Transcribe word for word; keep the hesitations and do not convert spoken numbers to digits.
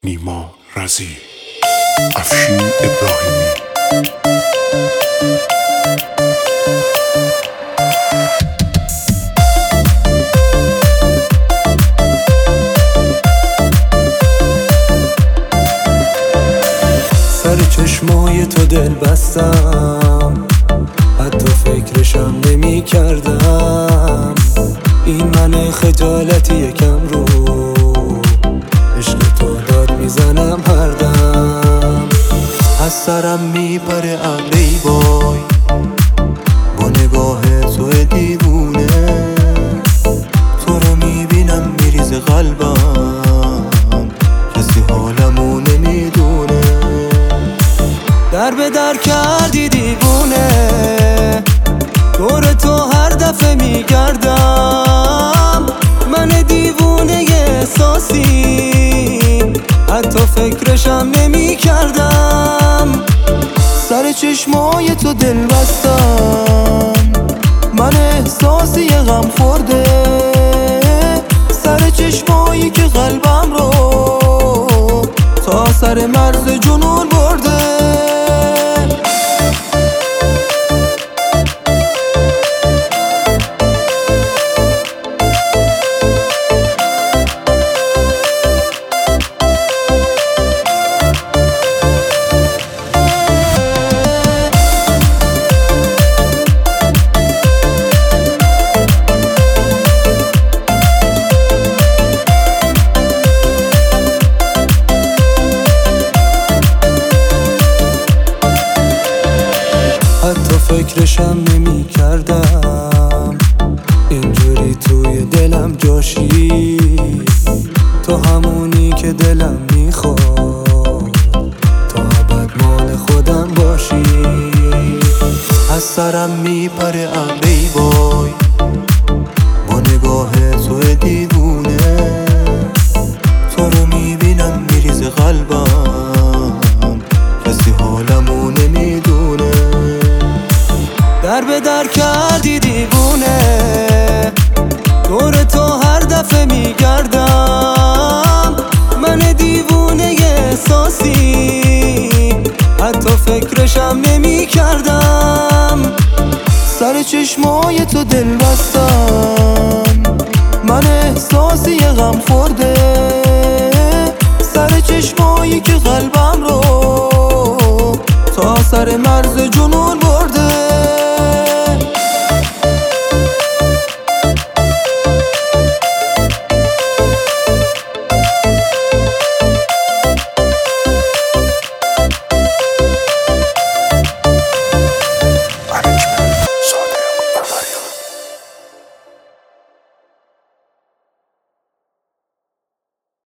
نیما رضی، افشین ابراهیمی. سر چشمای تو دل بستم، حتی فکرشم نمی کردم. این من خجالتی یکم رو عشق تو داد میزنم هر دم. از سرم میپره ابری بای با نگاه تو دیوونه. تو رو میبینم میریز قلبم، کسی حالمو نمیدونه. در به در کردی دیوونه، دور تو هر دفعه میگردم. من دیوونه احساسی، حتی فکرشم نمی کردم. سر چشمای تو دل بستم، من احساسی غم خورده. سر چشمایی که قلبم رو تا سر مرز جنون برده. حتی فکرشم نمی کردم اینجوری توی دلم جاشی. تو همونی که دلم میخواد، تا ابد مال خودم باشی. از سرم میپره ابری بای با نگاه تو دیوونه. تو رو میبینم میریز قلبم، کسی حالمو نمیدونه. در به در کردی دیوونه، دور تو هر دفعه میگردم. من دیوونه احساسی، حتی فکرشم نمی کردم. سر چشمای تو دل بستم، من احساسی غم خورده. سر چشمایی که قلبم رو تا سر مرز